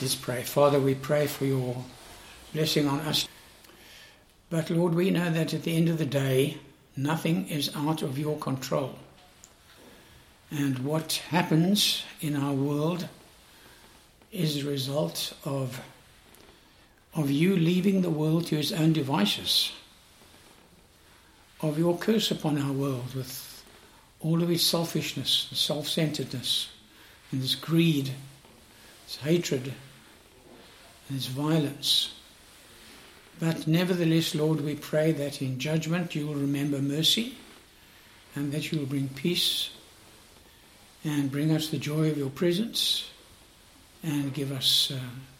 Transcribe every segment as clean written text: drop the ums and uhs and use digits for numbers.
Let's pray. Father, we pray for your blessing on us. But Lord, we know that at the end of the day, nothing is out of your control. And what happens in our world is a result of you leaving the world to its own devices, of your curse upon our world with all of its selfishness, self-centeredness, and this greed, this hatred, and this violence. But nevertheless, Lord, we pray that in judgment you will remember mercy and that you will bring peace and bring us the joy of your presence and give us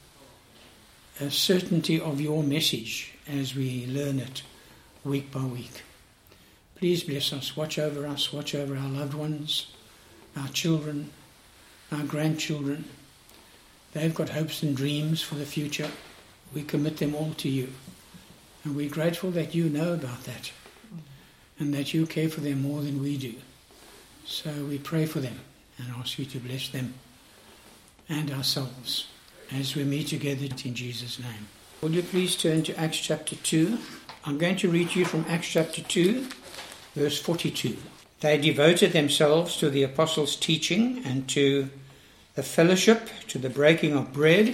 a certainty of your message as we learn it week by week. Please bless us, watch over our loved ones, our children, our grandchildren. They've got hopes and dreams for the future. We commit them all to you. And we're grateful that you know about that and that you care for them more than we do. So we pray for them and ask you to bless them and ourselves as we meet together in Jesus' name. Would you please turn to Acts chapter 2? I'm going to read you from Acts chapter 2, verse 42. They devoted themselves to the apostles' teaching and to the fellowship, to the breaking of bread,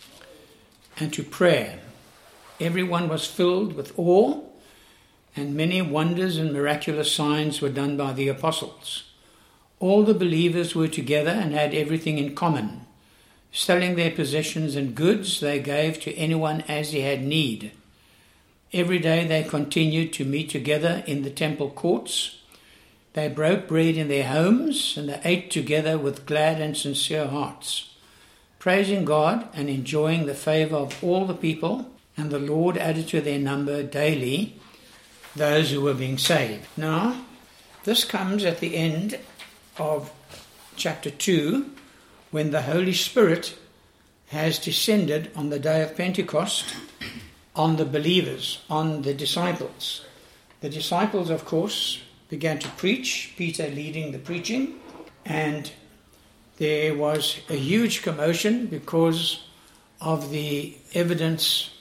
and to prayer. Everyone was filled with awe, and many wonders and miraculous signs were done by the apostles. All the believers were together and had everything in common. Selling their possessions and goods, they gave to anyone as he had need. Every day they continued to meet together in the temple courts. They broke bread in their homes, and they ate together with glad and sincere hearts, praising God and enjoying the favor of all the people, and the Lord added to their number daily those who were being saved. Now, this comes at the end of chapter 2, when the Holy Spirit has descended on the day of Pentecost on the believers, on the disciples. The disciples, of course, began to preach, Peter leading the preaching, and there was a huge commotion because of the evidence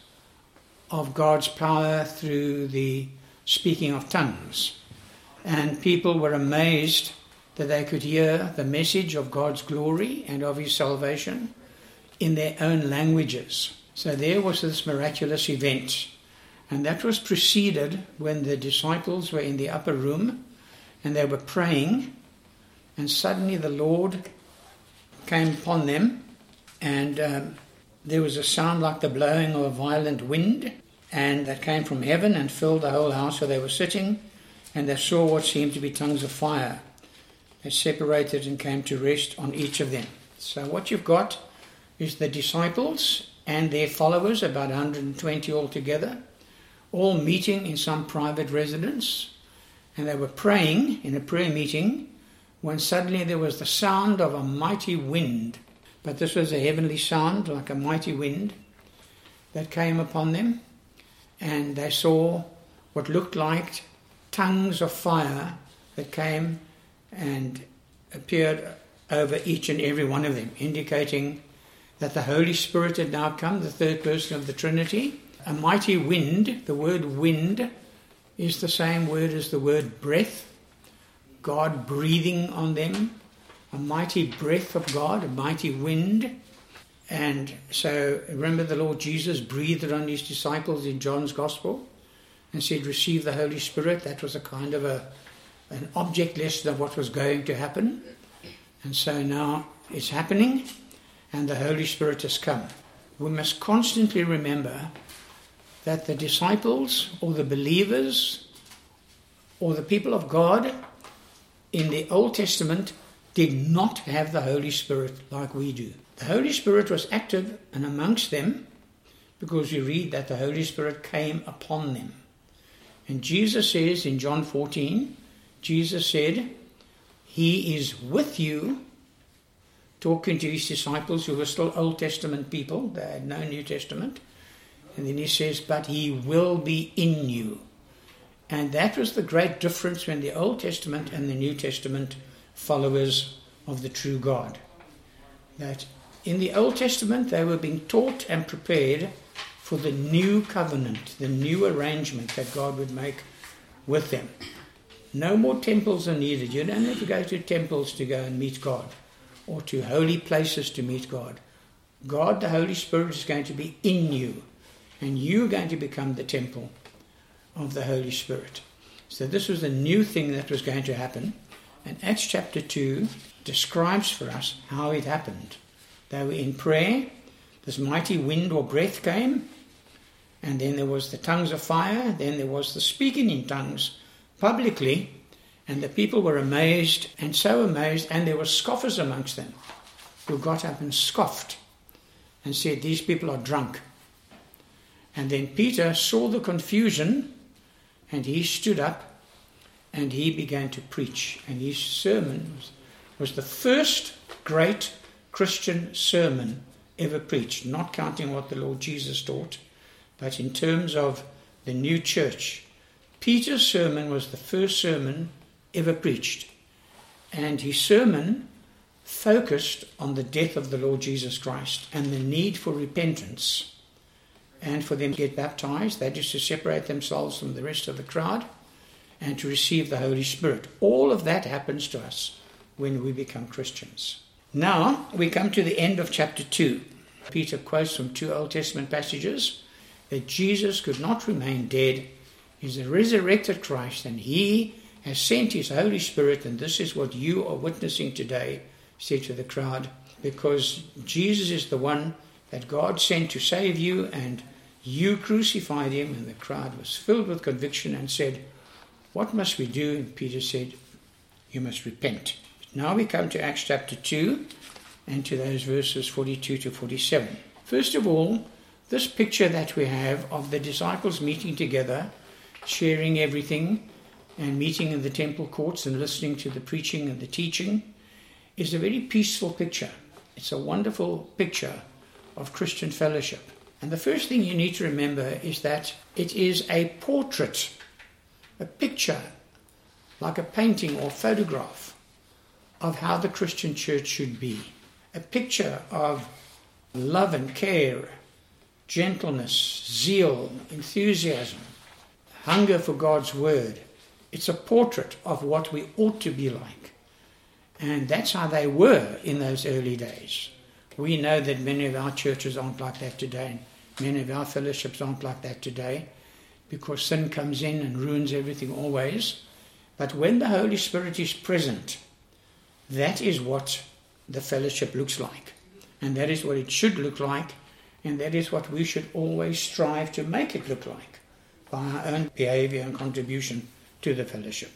of God's power through the speaking of tongues. And people were amazed that they could hear the message of God's glory and of his salvation in their own languages. So there was this miraculous event. And that was preceded when the disciples were in the upper room and they were praying, and suddenly the Lord came upon them, and there was a sound like the blowing of a violent wind, and that came from heaven and filled the whole house where they were sitting, and they saw what seemed to be tongues of fire. They separated and came to rest on each of them. So what you've got is the disciples and their followers, about 120 altogether, all meeting in some private residence, and they were praying in a prayer meeting when suddenly there was the sound of a mighty wind. But this was a heavenly sound, like a mighty wind, that came upon them, and they saw what looked like tongues of fire that came and appeared over each and every one of them, indicating that the Holy Spirit had now come, the third person of the Trinity. A mighty wind, the word wind is the same word as the word breath, God breathing on them, a mighty breath of God, a mighty wind. And so remember the Lord Jesus breathed on his disciples in John's Gospel and said, receive the Holy Spirit. That was a kind of an object lesson of what was going to happen. And so now it's happening and the Holy Spirit has come. We must constantly remember that the disciples or the believers or the people of God in the Old Testament did not have the Holy Spirit like we do. The Holy Spirit was active and amongst them because you read that the Holy Spirit came upon them. And Jesus says in John 14, Jesus said, he is with you, talking to his disciples who were still Old Testament people, they had no New Testament. And then he says, but he will be in you. And that was the great difference between the Old Testament and the New Testament followers of the true God. That In the Old Testament, they were being taught and prepared for the new covenant, the new arrangement that God would make with them. No more temples are needed. You don't have to go to temples to go and meet God, or to holy places to meet God. God, the Holy Spirit, is going to be in you, and you're going to become the temple of the Holy Spirit. So this was a new thing that was going to happen. And Acts chapter 2 describes for us how it happened. They were in prayer, this mighty wind or breath came, and then there was the tongues of fire, then there was the speaking in tongues publicly, and the people were amazed, and so amazed, and there were scoffers amongst them who got up and scoffed and said, these people are drunk. And then Peter saw the confusion, and he stood up and he began to preach. And his sermon was the first great Christian sermon ever preached, not counting what the Lord Jesus taught, but in terms of the new church. Peter's sermon was the first sermon ever preached. And his sermon focused on the death of the Lord Jesus Christ and the need for repentance and for them to get baptized. That is to separate themselves from the rest of the crowd and to receive the Holy Spirit. All of that happens to us when we become Christians. Now we come to the end of chapter 2. Peter quotes from 2 Old Testament passages that Jesus could not remain dead. He's a resurrected Christ, and he has sent his Holy Spirit, and this is what you are witnessing today, said to the crowd, because Jesus is the one that God sent to save you, and you crucified him. And the crowd was filled with conviction and said, what must we do? And Peter said, you must repent. Now we come to Acts chapter 2 and to those verses 42 to 47. First of all, this picture that we have of the disciples meeting together, sharing everything, and meeting in the temple courts and listening to the preaching and the teaching, is a very peaceful picture. It's a wonderful picture of Christian fellowship. And the first thing you need to remember is that it is a portrait, a picture, like a painting or photograph of how the Christian church should be. A picture of love and care, gentleness, zeal, enthusiasm, hunger for God's word. It's a portrait of what we ought to be like. And that's how they were in those early days. We know that many of our churches aren't like that today. Many of our fellowships aren't like that today, because sin comes in and ruins everything always. But when the Holy Spirit is present, that is what the fellowship looks like. And that is what it should look like. And that is what we should always strive to make it look like, by our own behavior and contribution to the fellowship.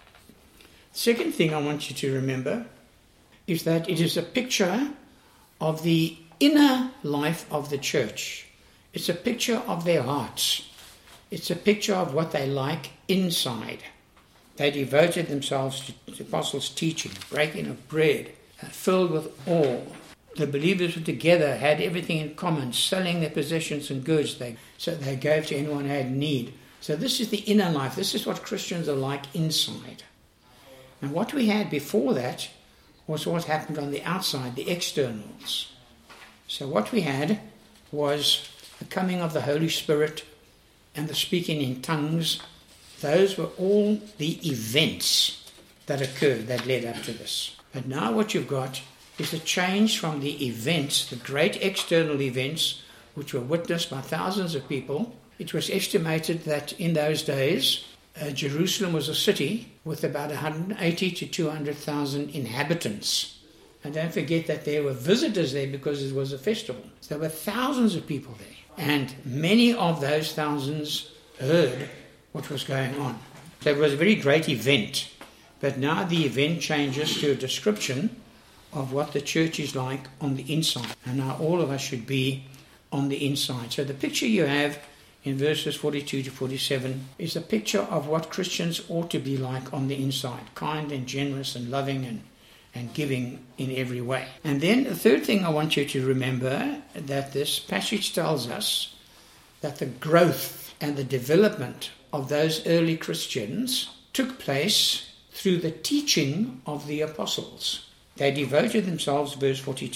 Second thing I want you to remember is that it is a picture of the inner life of the church. It's a picture of their hearts. It's a picture of what they like inside. They devoted themselves to the apostles' teaching, breaking of bread, filled with awe. The believers were together, had everything in common, selling their possessions and goods, so they gave to anyone who had need. So this is the inner life. This is what Christians are like inside. And what we had before that was what happened on the outside, the externals. So what we had was the coming of the Holy Spirit and the speaking in tongues. Those were all the events that occurred that led up to this. But now what you've got is a change from the events, the great external events, which were witnessed by thousands of people. It was estimated that in those days, Jerusalem was a city with about 180 to 200,000 inhabitants. And don't forget that there were visitors there because it was a festival. So there were thousands of people there. And many of those thousands heard what was going on. So it was a very great event. But now the event changes to a description of what the church is like on the inside. And now all of us should be on the inside. So the picture you have in verses 42 to 47 is a picture of what Christians ought to be like on the inside. Kind and generous and loving and giving in every way. And then the third thing I want you to remember, that this passage tells us that the growth and the development of those early Christians took place through the teaching of the apostles. They devoted themselves, verse 42,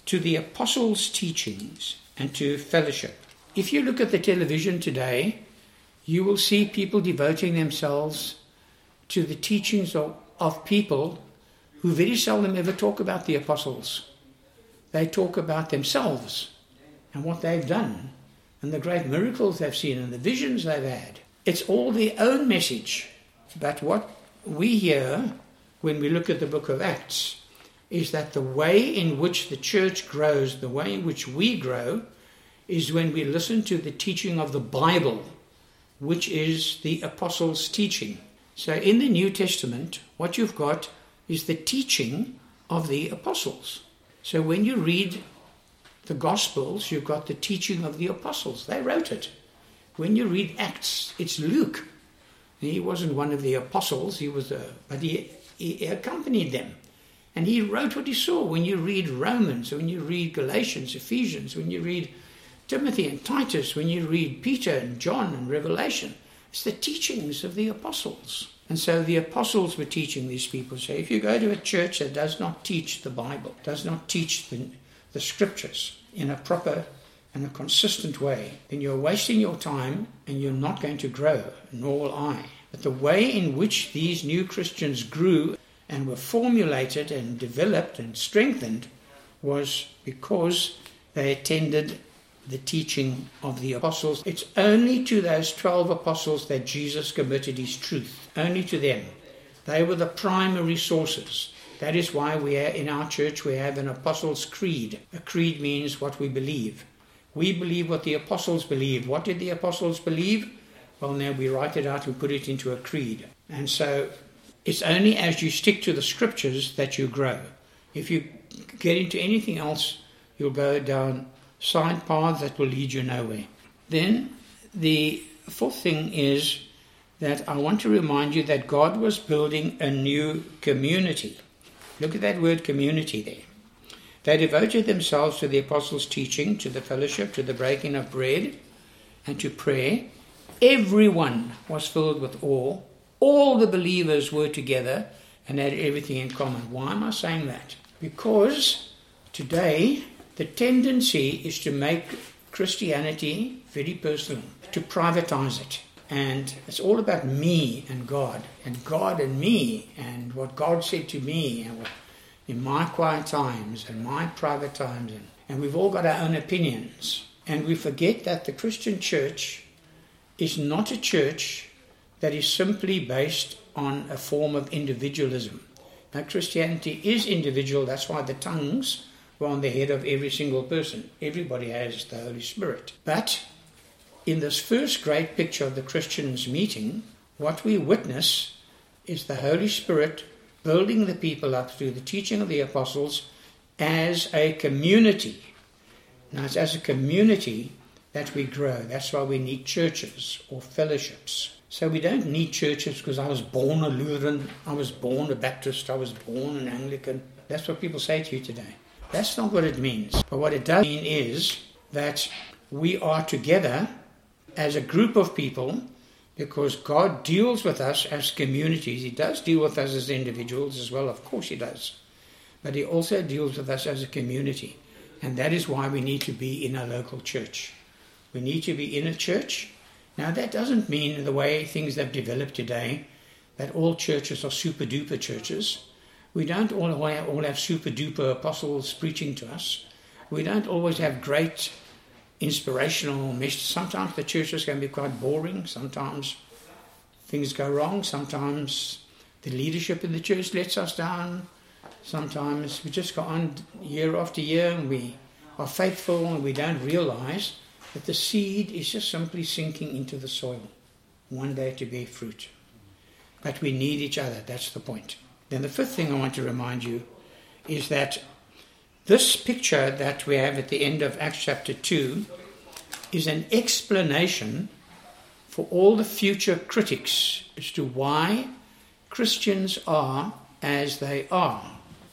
to the apostles' teachings and to fellowship. If you look at the television today, you will see people devoting themselves to the teachings of people who very seldom ever talk about the apostles. They talk about themselves and what they've done and the great miracles they've seen and the visions they've had. It's all their own message. But what we hear when we look at the book of Acts is that the way in which the church grows, the way in which we grow, is when we listen to the teaching of the Bible, which is the apostles' teaching. So in the New Testament, what you've got is the teaching of the apostles. So when you read the Gospels, you've got the teaching of the apostles. They wrote it. When you read Acts, it's Luke. He wasn't one of the apostles, but he accompanied them. And he wrote what he saw. When you read Romans, when you read Galatians, Ephesians, when you read Timothy and Titus, when you read Peter and John and Revelation, it's the teachings of the apostles. And so the apostles were teaching these people. So if you go to a church that does not teach the Bible, does not teach the scriptures in a proper and a consistent way, then you're wasting your time and you're not going to grow, nor will I. But the way in which these new Christians grew and were formulated and developed and strengthened was because they attended the teaching of the apostles. It's only to those 12 apostles that Jesus committed his truth. Only to them. They were the primary sources. That is why in our church we have an apostles' creed. A creed means what we believe. We believe what the apostles believed. What did the apostles believe? Well, now we write it out and put it into a creed. And so it's only as you stick to the scriptures that you grow. If you get into anything else, you'll go down side paths that will lead you nowhere. Then the fourth thing is that I want to remind you that God was building a new community. Look at that word community there. They devoted themselves to the apostles' teaching, to the fellowship, to the breaking of bread, and to prayer. Everyone was filled with awe. All the believers were together and had everything in common. Why am I saying that? Because today the tendency is to make Christianity very personal, to privatize it. And it's all about me and God and me, and what God said to me, and what in my quiet times and my private times. And we've all got our own opinions. And we forget that the Christian church is not a church that is simply based on a form of individualism. Now, Christianity is individual. That's why the tongues were on the head of every single person. Everybody has the Holy Spirit. But in this first great picture of the Christians meeting, what we witness is the Holy Spirit building the people up through the teaching of the apostles as a community. Now, it's as a community that we grow. That's why we need churches or fellowships. So we don't need churches because I was born a Lutheran, I was born a Baptist, I was born an Anglican. That's what people say to you today. That's not what it means. But what it does mean is that we are together as a group of people because God deals with us as communities. He does deal with us as individuals as well, of course he does. But he also deals with us as a community. And that is why we need to be in a local church. We need to be in a church. Now that doesn't mean, in the way things have developed today, that all churches are super duper churches. We don't all have super duper apostles preaching to us. We don't always have great inspirational messages. Sometimes the churches can be quite boring. Sometimes things go wrong. Sometimes the leadership in the church lets us down. Sometimes we just go on year after year and we are faithful and we don't realize that the seed is just simply sinking into the soil, one day to bear fruit. But we need each other, that's the point. Then the fifth thing I want to remind you is that this picture that we have at the end of Acts chapter 2 is an explanation for all the future critics as to why Christians are as they are.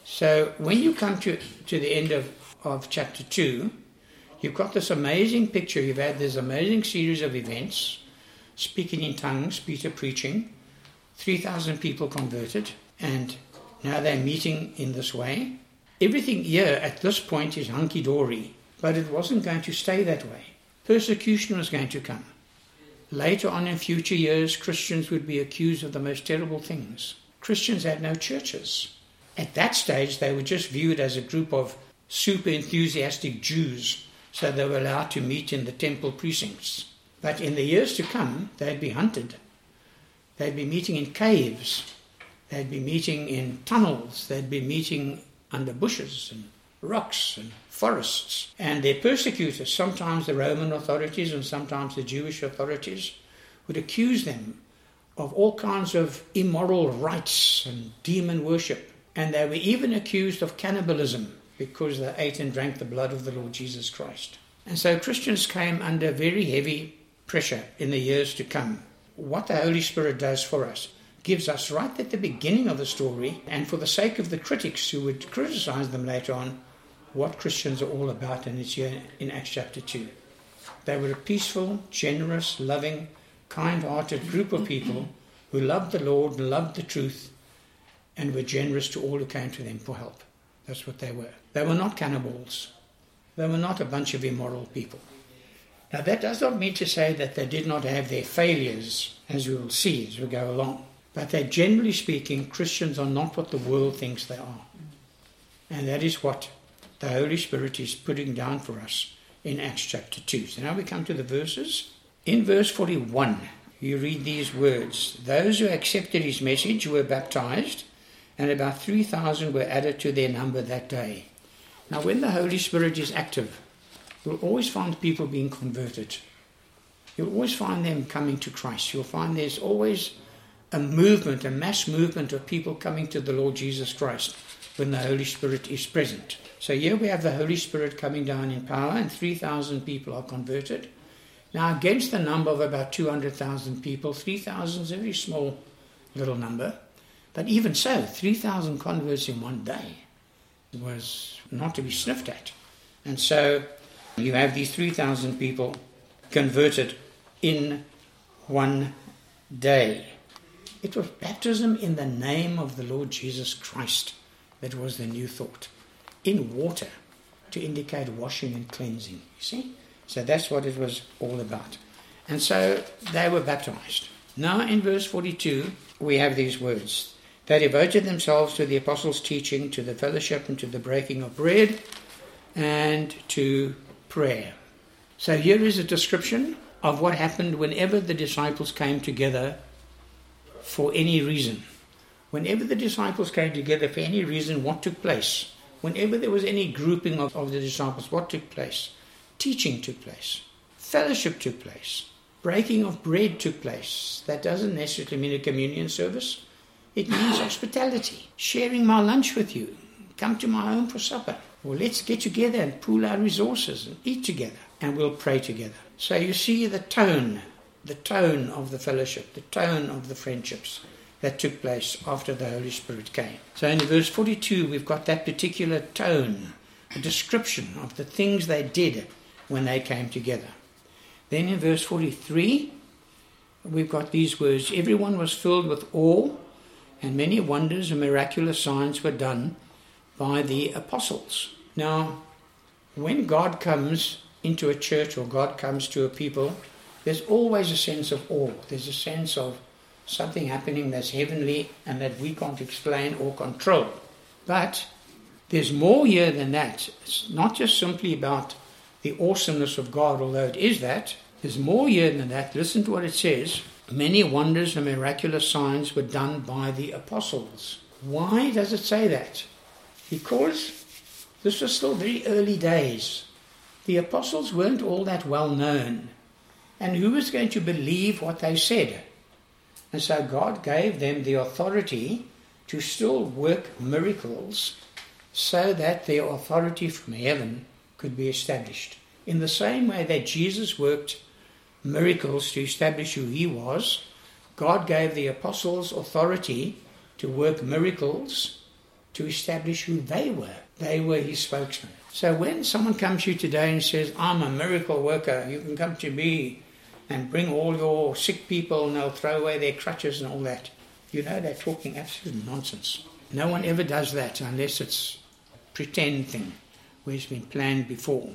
So when you come to the end of chapter 2, you've got this amazing picture. You've had this amazing series of events, speaking in tongues, Peter preaching, 3,000 people converted, and now they're meeting in this way. Everything here at this point is hunky-dory, but it wasn't going to stay that way. Persecution was going to come. Later on in future years, Christians would be accused of the most terrible things. Christians had no churches. At that stage, they were just viewed as a group of super enthusiastic Jews, so they were allowed to meet in the temple precincts. But in the years to come, they'd be hunted. They'd be meeting in caves. They'd be meeting in tunnels. They'd be meeting under bushes and rocks and forests. And their persecutors, sometimes the Roman authorities and sometimes the Jewish authorities, would accuse them of all kinds of immoral rites and demon worship. And they were even accused of cannibalism because they ate and drank the blood of the Lord Jesus Christ. And so Christians came under very heavy pressure in the years to come. What the Holy Spirit does for us gives us right at the beginning of the story, and for the sake of the critics who would criticize them later on, what Christians are all about, and it's here in Acts chapter 2. They were a peaceful, generous, loving, kind-hearted group of people who loved the Lord and loved the truth and were generous to all who came to them for help. That's what they were. They were not cannibals. They were not a bunch of immoral people. Now that does not mean to say that they did not have their failures, as we will see as we go along. But that generally speaking, Christians are not what the world thinks they are. And that is what the Holy Spirit is putting down for us in Acts chapter 2. So now we come to the verses. In verse 41, you read these words. Those who accepted his message were baptized, and about 3,000 were added to their number that day. Now when the Holy Spirit is active, you'll always find people being converted. You'll always find them coming to Christ. You'll find there's always a movement, a mass movement of people coming to the Lord Jesus Christ when the Holy Spirit is present. So here we have the Holy Spirit coming down in power, and 3,000 people are converted. Now against the number of about 200,000 people, 3,000 is a very small little number. But even so, 3,000 converts in one day was not to be sniffed at. And so you have these 3,000 people converted in one day. It was baptism in the name of the Lord Jesus Christ that was the new thought. In water, to indicate washing and cleansing, you see? So that's what it was all about. And so they were baptized. Now in verse 42, we have these words. They devoted themselves to the apostles' teaching, to the fellowship, and to the breaking of bread, and to prayer. So here is a description of what happened whenever the disciples came together for any reason. Whenever the disciples came together for any reason, what took place? Whenever there was any grouping of the disciples, what took place? Teaching took place. Fellowship took place. Breaking of bread took place. That doesn't necessarily mean a communion service. It means hospitality. Sharing my lunch with you. Come to my home for supper. Or let's get together and pool our resources and eat together. And we'll pray together. So you see the tone of the fellowship, the tone of the friendships that took place after the Holy Spirit came. So in verse 42, we've got that particular tone, a description of the things they did when they came together. Then in verse 43, we've got these words, everyone was filled with awe, and many wonders and miraculous signs were done by the apostles. Now, when God comes into a church or God comes to a people, there's always a sense of awe. There's a sense of something happening that's heavenly and that we can't explain or control. But there's more here than that. It's not just simply about the awesomeness of God, although it is that. There's more here than that. Listen to what it says. Many wonders and miraculous signs were done by the apostles. Why does it say that? Because this was still very early days. The apostles weren't all that well known. And who was going to believe what they said? And so God gave them the authority to still work miracles so that their authority from heaven could be established. In the same way that Jesus worked miracles to establish who he was, God gave the apostles authority to work miracles to establish who they were. They were his spokesmen. So when someone comes to you today and says, I'm a miracle worker, you can come to me and bring all your sick people and they'll throw away their crutches and all that. You know they're talking absolute nonsense. No one ever does that unless it's pretend thing where it's been planned before.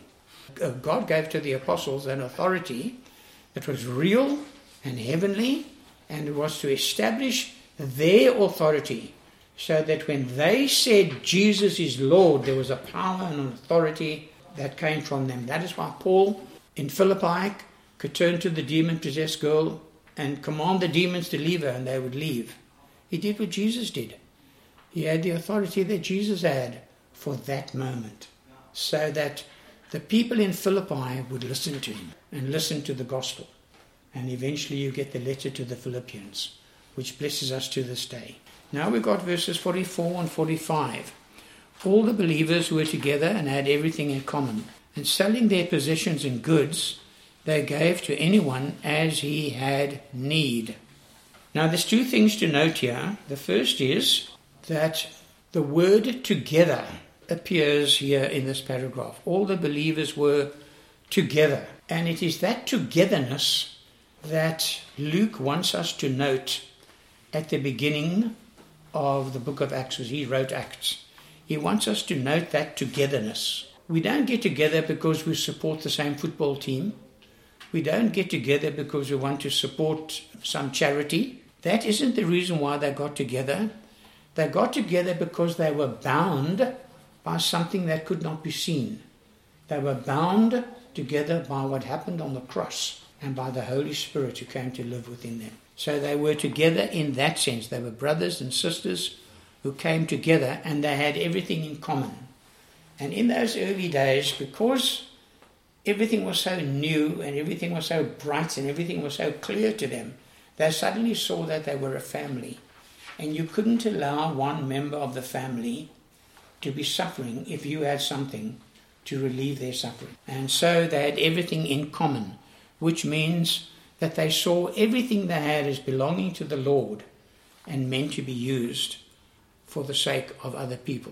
God gave to the apostles an authority that was real and heavenly, and it was to establish their authority, so that when they said Jesus is Lord, there was a power and an authority that came from them. That is why Paul in Philippi could turn to the demon-possessed girl and command the demons to leave her, and they would leave. He did what Jesus did. He had the authority that Jesus had for that moment, so that the people in Philippi would listen to him and listen to the gospel. And eventually you get the letter to the Philippians, which blesses us to this day. Now we've got verses 44 and 45. All the believers were together and had everything in common, and selling their possessions and goods, they gave to anyone as he had need. Now there's two things to note here. The first is that the word together appears here in this paragraph. All the believers were together. And it is that togetherness that Luke wants us to note at the beginning of the book of Acts, as he wrote Acts. He wants us to note that togetherness. We don't get together because we support the same football team. We don't get together because we want to support some charity. That isn't the reason why they got together. They got together because they were bound by something that could not be seen. They were bound together by what happened on the cross and by the Holy Spirit who came to live within them. So they were together in that sense. They were brothers and sisters who came together, and they had everything in common. And in those early days, because everything was so new and everything was so bright and everything was so clear to them, they suddenly saw that they were a family. And you couldn't allow one member of the family to be suffering if you had something to relieve their suffering. And so they had everything in common, which means that they saw everything they had as belonging to the Lord and meant to be used for the sake of other people.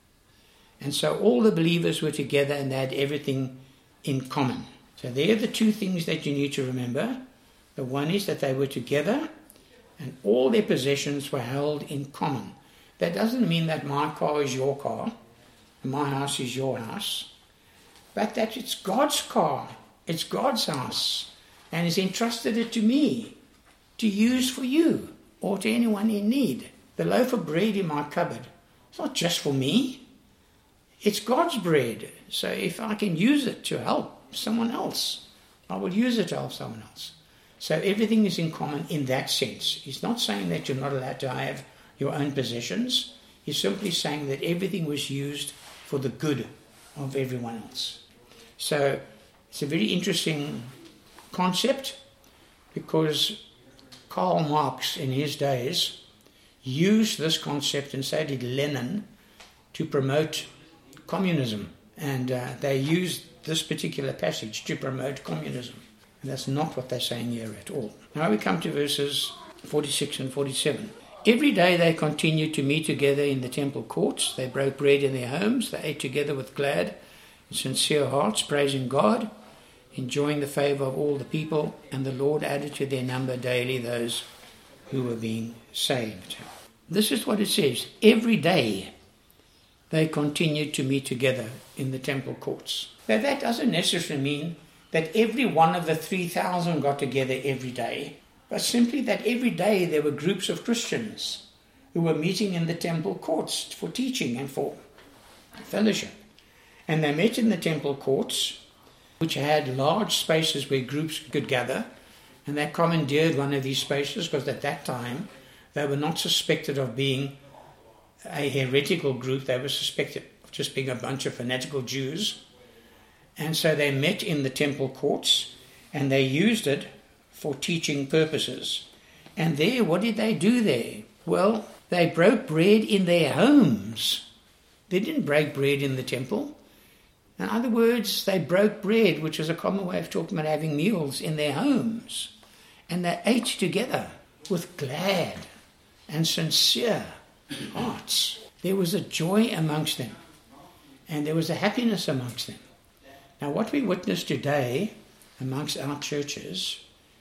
And so all the believers were together and they had everything in common. So there are the two things that you need to remember. The one is that they were together and all their possessions were held in common. That doesn't mean that my car is your car and my house is your house, but that it's God's car, it's God's house, and He's entrusted it to me to use for you or to anyone in need. The loaf of bread in my cupboard, it's not just for me. It's God's bread. So if I can use it to help someone else, I will use it to help someone else. So everything is in common in that sense. He's not saying that you're not allowed to have your own possessions. He's simply saying that everything was used for the good of everyone else. So it's a very interesting concept, because Karl Marx in his days used this concept, and so did Lenin, to promote communism. And they used this particular passage to promote communism. And that's not what they're saying here at all. Now we come to verses 46 and 47. Every day they continued to meet together in the temple courts. They broke bread in their homes. They ate together with glad and sincere hearts, praising God, enjoying the favor of all the people, and the Lord added to their number daily those who were being saved. This is what it says. Every day they continued to meet together in the temple courts. Now that doesn't necessarily mean that every one of the 3,000 got together every day, but simply that every day there were groups of Christians who were meeting in the temple courts for teaching and for fellowship. And they met in the temple courts, which had large spaces where groups could gather, and they commandeered one of these spaces because at that time they were not suspected of being a heretical group. They were suspected of just being a bunch of fanatical Jews. And so they met in the temple courts and they used it for teaching purposes. And there, what did they do there? Well, they broke bread in their homes. They didn't break bread in the temple. In other words, they broke bread, which is a common way of talking about having meals, in their homes. And they ate together with glad and sincere hearts. There was a joy amongst them, and there was a happiness amongst them. Now, what we witness today amongst our churches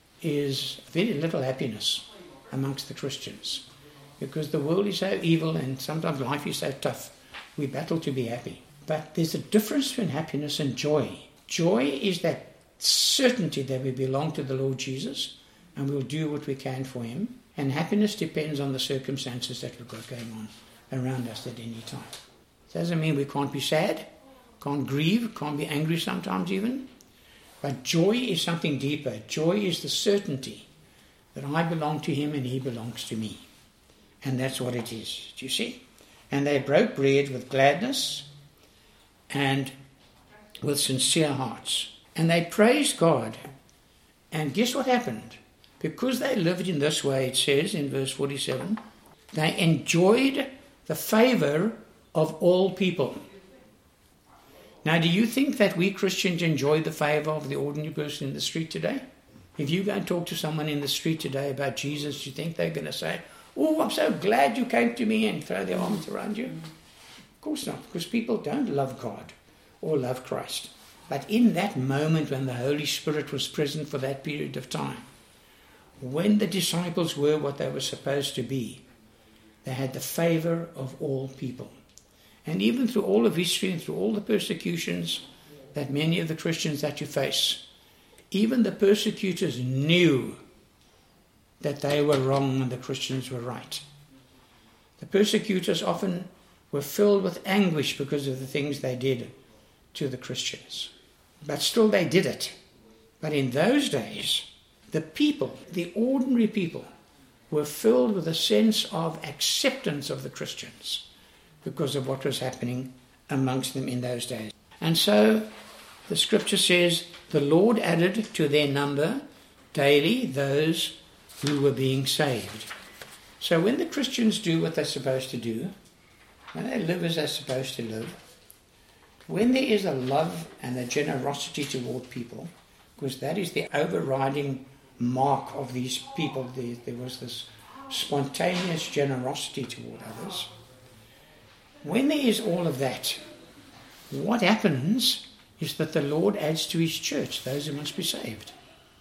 is very little happiness amongst the Christians, because the world is so evil and sometimes life is so tough We battle to be happy. But there's a difference between happiness and joy. Joy is that certainty that we belong to the Lord Jesus and we'll do what we can for him. And happiness depends on the circumstances that we've got going on around us at any time. It doesn't mean we can't be sad, can't grieve, can't be angry sometimes even. But joy is something deeper. Joy is the certainty that I belong to him and he belongs to me. And that's what it is. Do you see? And they broke bread with gladness and with sincere hearts. And they praised God. And guess what happened? Because they lived in this way, it says in verse 47, they enjoyed the favor of all people. Now, do you think that we Christians enjoy the favor of the ordinary person in the street today? If you go and talk to someone in the street today about Jesus, do you think they're going to say, "Oh, I'm so glad you came to me," and throw their arms around you? Of course not, because people don't love God or love Christ. But in that moment when the Holy Spirit was present for that period of time, when the disciples were what they were supposed to be, they had the favor of all people. And even through all of history and through all the persecutions that many of the Christians that you face, even the persecutors knew that they were wrong and the Christians were right. The persecutors often were filled with anguish because of the things they did to the Christians. But still they did it. But in those days, the people, the ordinary people, were filled with a sense of acceptance of the Christians because of what was happening amongst them in those days. And so the scripture says, the Lord added to their number daily those who were being saved. So when the Christians do what they're supposed to do, when they live as they're supposed to live, when there is a love and a generosity toward people, because that is the overriding mark of these people, there was this spontaneous generosity toward others. When there is all of that, what happens is that the Lord adds to his church those who must be saved.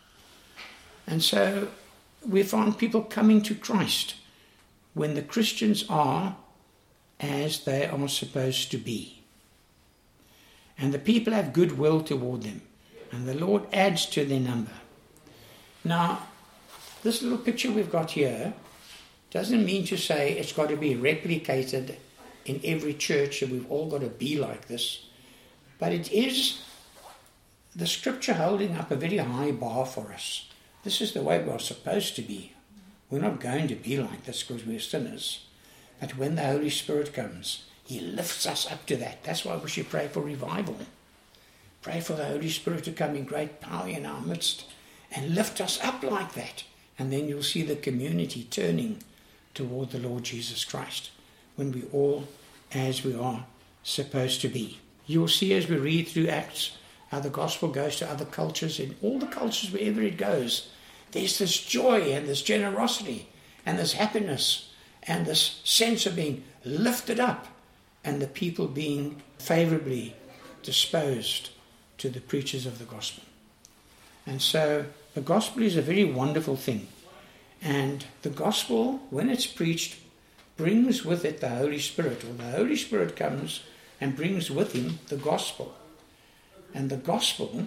And so we find people coming to Christ when the Christians are as they are supposed to be. And the people have goodwill toward them. And the Lord adds to their number. Now, this little picture we've got here doesn't mean to say it's got to be replicated in every church and we've all got to be like this. But it is the scripture holding up a very high bar for us. This is the way we're supposed to be. We're not going to be like this because we're sinners. But when the Holy Spirit comes, he lifts us up to that. That's why we should pray for revival. Pray for the Holy Spirit to come in great power in our midst and lift us up like that. And then you'll see the community turning toward the Lord Jesus Christ when we all as we are supposed to be. You'll see as we read through Acts how the gospel goes to other cultures. In all the cultures, wherever it goes, there's this joy and this generosity and this happiness and this sense of being lifted up and the people being favorably disposed to the preachers of the gospel. And so the gospel is a very wonderful thing. And the gospel, when it's preached, brings with it the Holy Spirit, or the Holy Spirit comes and brings with him the gospel. And the gospel,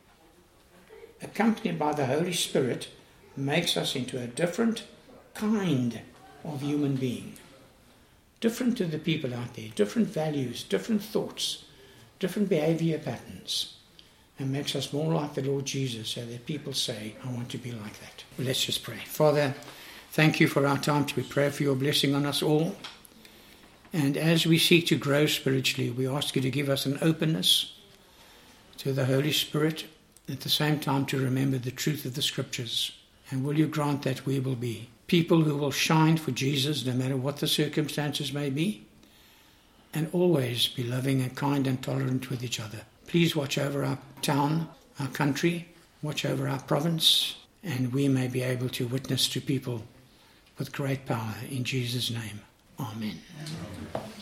accompanied by the Holy Spirit, makes us into a different kind of human being. Different to the people out there, different values, different thoughts, different behavior patterns, and makes us more like the Lord Jesus so that people say, I want to be like that. Well, let's just pray. Father, thank you for our time. We pray for your blessing on us all. And as we seek to grow spiritually, we ask you to give us an openness to the Holy Spirit, at the same time to remember the truth of the Scriptures. And will you grant that we will be people who will shine for Jesus no matter what the circumstances may be, and always be loving and kind and tolerant with each other. Please watch over our town, our country, watch over our province, and we may be able to witness to people with great power. In Jesus' name, amen.